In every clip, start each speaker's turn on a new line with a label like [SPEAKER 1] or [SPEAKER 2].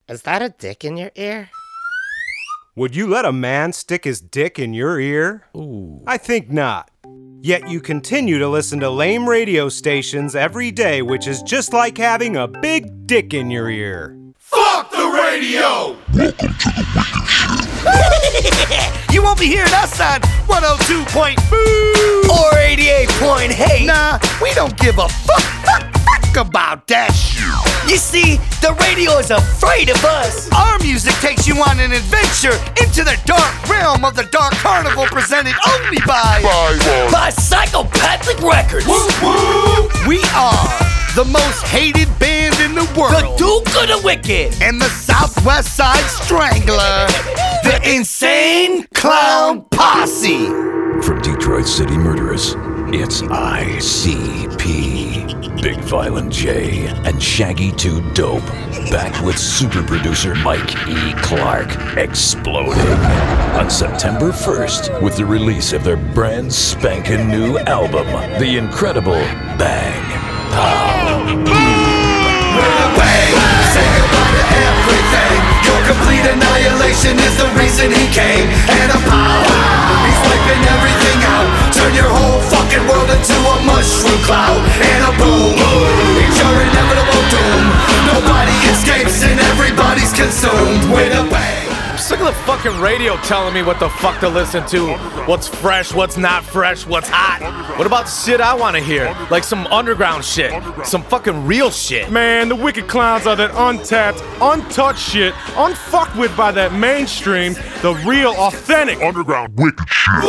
[SPEAKER 1] Is that a dick in your ear?
[SPEAKER 2] Would you let a man stick his dick in your ear?
[SPEAKER 3] Ooh.
[SPEAKER 2] I think not. Yet you continue to listen to lame radio stations every day, which is just like having a big dick in your ear.
[SPEAKER 4] Fuck the radio!
[SPEAKER 5] Welcome to the Wicked Shit.
[SPEAKER 4] You won't be hearing us on 102.boo
[SPEAKER 5] Or 88.8.
[SPEAKER 4] Nah, we don't give a fuck about that shit.
[SPEAKER 5] You see, the radio is afraid of us.
[SPEAKER 4] Our music takes you on an adventure into the dark realm of the Dark Carnival, presented only by
[SPEAKER 5] Psychopathic Records.
[SPEAKER 4] Woo woo! We are the most hated band in the world.
[SPEAKER 5] The Duke of the Wicked.
[SPEAKER 4] And the Southwest Side Strangler. The Insane Clown Posse.
[SPEAKER 6] From Detroit City Murderers, it's ICP. Big Violent J and Shaggy 2 Dope. Back with super producer Mike E. Clark, exploding on September 1st with the release of their brand spanking new album, The Incredible Bang Pow Boom.
[SPEAKER 4] Bang! Say goodbye to everything. Your complete annihilation is the reason he came. And a pow! He's wiping everything out. Turn your whole fucking world into a mushroom cloud. And a boom! It's your inevitable doom. Nobody escapes and everybody's consumed with a bang.
[SPEAKER 3] I'm sick of the fucking radio telling me what the fuck to listen to. What's fresh, what's not fresh, what's hot. What about the shit I want to hear? Like some underground shit. Some fucking real shit.
[SPEAKER 7] Man, the Wicked Clowns are that untapped, untouched shit, unfucked with by that mainstream, the real, authentic
[SPEAKER 5] Underground wicked shit.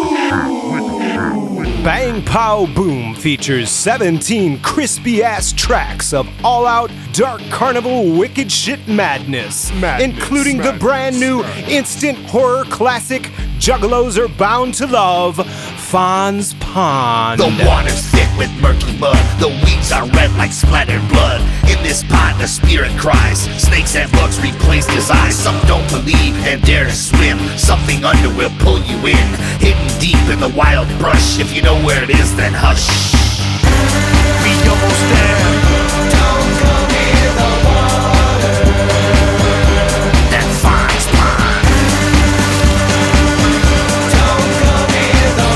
[SPEAKER 2] Bang Pow Boom features 17 crispy-ass tracks of all-out Dark Carnival wicked shit madness, including the brand new instant horror classic Juggalos Are Bound to Love, Fonz Pond.
[SPEAKER 4] The water's thick with murky mud. The weeds are red like splattered blood. In this pond the spirit cries. Snakes and bugs replaced his eyes. Some don't believe and dare to swim. Something under will pull you in. Hidden deep in the wild brush. If you know where it is, then hush. We almost there. Don't come near the water. That Fonz Pond. Don't come near the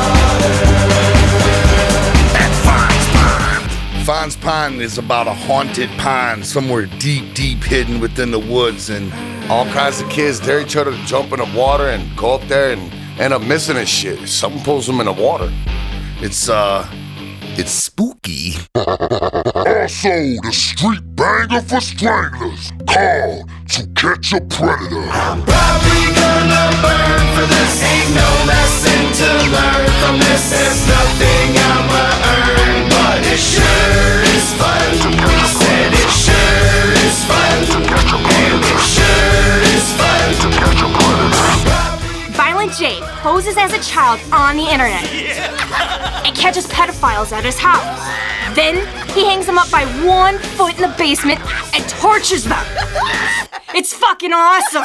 [SPEAKER 4] water. That Fonz Pond. Fonz Pond is about a haunted pond somewhere deep, deep hidden within the woods, and all kinds of kids dare each other to jump in the water and go up there and end up missing and shit. Something pulls them in the water. It's spooky.
[SPEAKER 5] Also, the street banger for stranglers, called To Catch a Predator.
[SPEAKER 4] I'm probably gonna burn for this. Ain't no lesson to learn from this. There's nothing I'ma earn, but it sure is fun. We said it sure is fun. And it sure is fun.
[SPEAKER 5] To Catch a Predator.
[SPEAKER 8] Violent J poses as a child on the internet and catches pedophiles at his house. Then he hangs them up by 1 foot in the basement and tortures them. It's fucking awesome.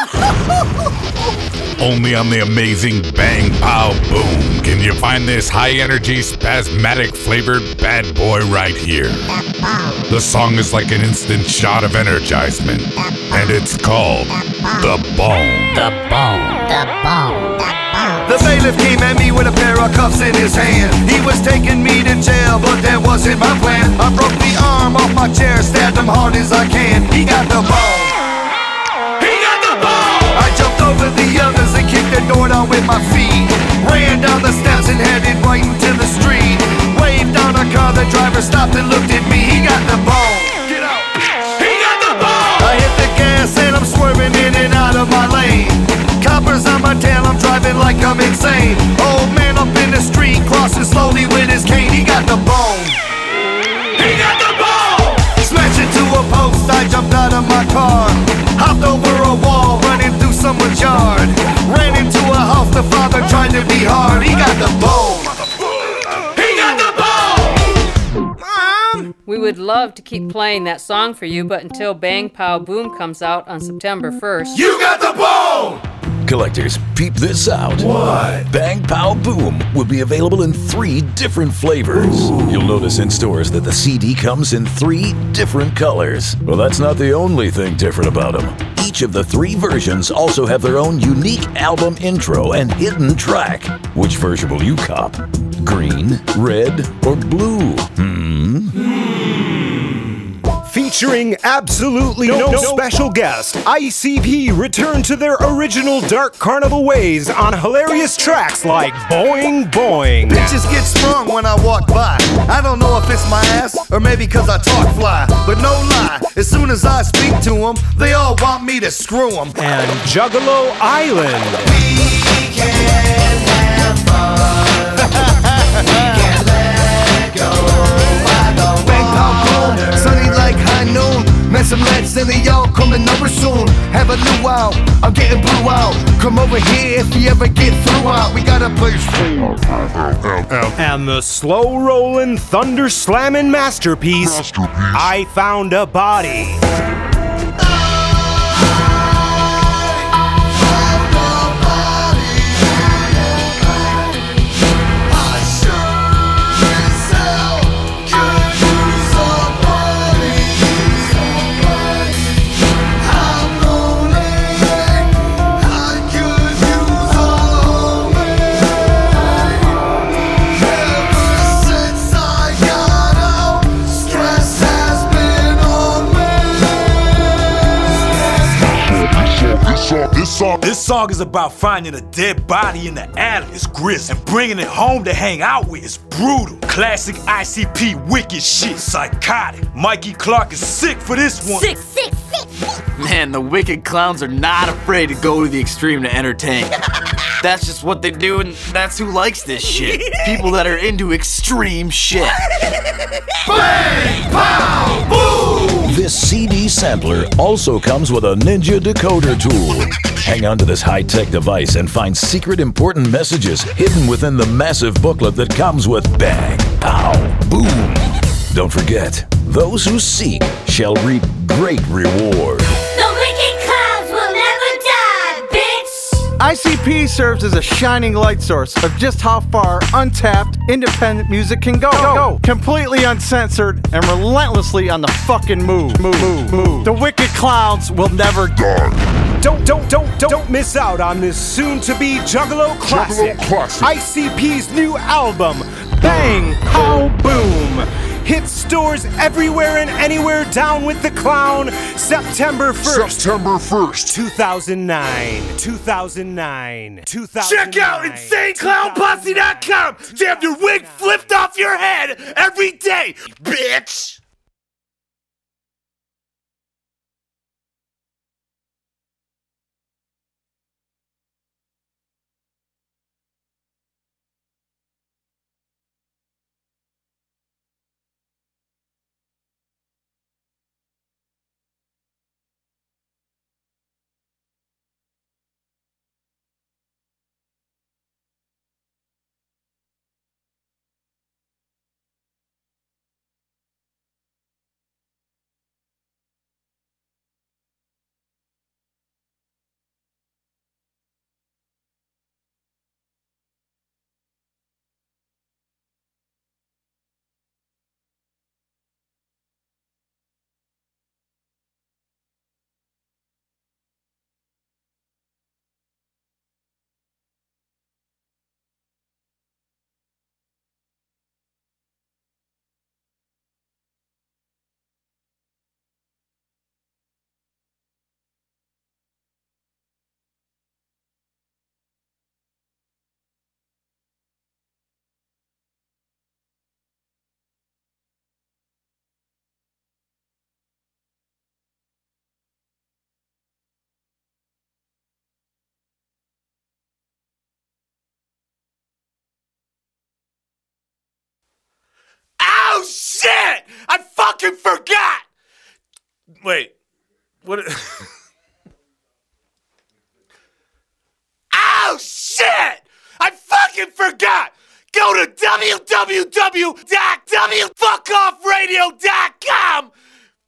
[SPEAKER 9] Only on the amazing Bang Pow Boom can you find this high-energy, spasmodic flavored bad boy right here. The song is like an instant shot of energizement, and it's called The Bone.
[SPEAKER 10] The Bone. The Bone. The Bone.
[SPEAKER 4] The bailiff came at me with a pair of cuffs in his hand. He was taking me to jail, but that wasn't my plan. I broke the arm off my chair, stabbed him hard as I can. He got the bone. He got the bone. I jumped over the others and kicked the door down with my feet. Ran down the steps and headed right into the street. Waved down a car, the driver stopped and looked at me. He got the bone. Get out. He got the bone. I hit the gas and I'm swerving in and out of my lane. Coppers on my tail, I'm driving like I'm insane. Old man up in the street, crossing slowly with his cane. He got the bone. He got the bone. Smashed into a post, I jumped out of my car. Hopped over a wall, running through someone's yard. Ran into a house, the father tried to be hard. He got the bone. He got the bone.
[SPEAKER 11] Mom! We would love to keep playing that song for you, but until Bang Pow Boom comes out on September 1st.
[SPEAKER 4] You got the bone!
[SPEAKER 6] collectors, peep this out.
[SPEAKER 9] What?
[SPEAKER 6] Bang Pow Boom will be available in 3 different flavors.
[SPEAKER 9] Ooh.
[SPEAKER 6] You'll notice in stores that the CD comes in 3 different colors. Well, that's not the only thing different about them. Each of the 3 versions also have their own unique album intro and hidden track. Which version will you cop? Green, red, or blue?
[SPEAKER 2] Featuring absolutely no special guest, ICP returned to their original Dark Carnival ways on hilarious tracks like Boing Boing.
[SPEAKER 4] Bitches get sprung when I walk by. I don't know if it's my ass or maybe cause I talk fly. But no lie, as soon as I speak to them, they all want me to screw them.
[SPEAKER 2] And Juggalo Island.
[SPEAKER 4] We can have fun. We can let go. Bang Pow Boom, sunny like high noon. Met some lads and they all coming over soon. Have a luau, I'm getting blue out. Come over here if you ever get through out. We got a place.
[SPEAKER 2] And the slow rolling, thunder slamming masterpiece, I Found a Body.
[SPEAKER 12] This song is about finding a dead body in the alley. It's grisly. And bringing it home to hang out with. It's brutal. Classic ICP wicked shit. Psychotic. Mikey Clark is sick for this one.
[SPEAKER 13] Sick.
[SPEAKER 14] Man, the wicked clowns are not afraid to go to the extreme to entertain. That's just what they do, and that's who likes this shit. People that are into extreme shit.
[SPEAKER 4] Bang! Pow! Boom!
[SPEAKER 6] This CD sampler also comes with a Ninja decoder tool. Hang on to this high-tech device and find secret important messages hidden within the massive booklet that comes with Bang, Pow, Boom. Don't forget, those who seek shall reap great reward.
[SPEAKER 10] The wicked clouds will never die, bitch!
[SPEAKER 15] ICP serves as a shining light source of just how far untapped, independent music can go. Completely uncensored and relentlessly on the fucking move. The wicked clowns will never die.
[SPEAKER 2] Don't miss out on this soon-to-be Juggalo classic. ICP's new album, Bang Pow Boom. Hit stores everywhere and anywhere. Down with the Clown, September 1st, 2009.
[SPEAKER 3] Check out InsaneClownPosse.com to have your wig flipped off your head every day, bitch! Oh shit! I fucking forgot! Wait, what? Oh shit! I fucking forgot! Go to www.fuckoffradio.com!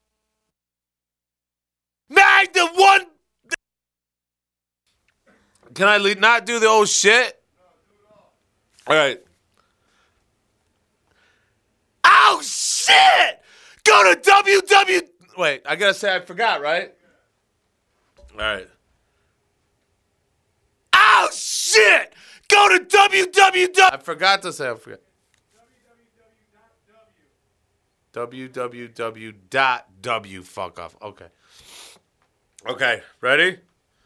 [SPEAKER 3] Magnum 1... Can I not do the old shit? All right. Oh, shit! Go to www... Wait, I gotta say I forgot, right? All right. Oh, shit! Go to www... I forgot to say I forgot. www.w. Fuck off. Okay. Okay, ready?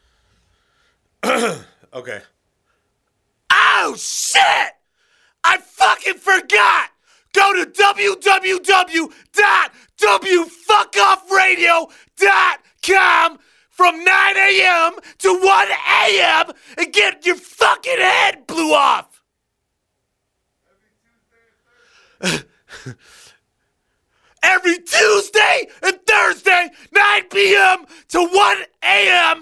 [SPEAKER 3] Okay. Oh, shit! I fucking forgot! Go to www.wfuckoffradio.com from 9 a.m. to 1 a.m. and get your fucking head blew off! Every Tuesday and Thursday, 9 p.m. to 1 a.m.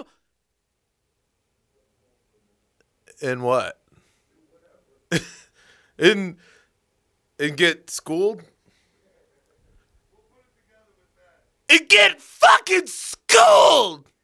[SPEAKER 3] In what? in get schooled? And get fucking schooled!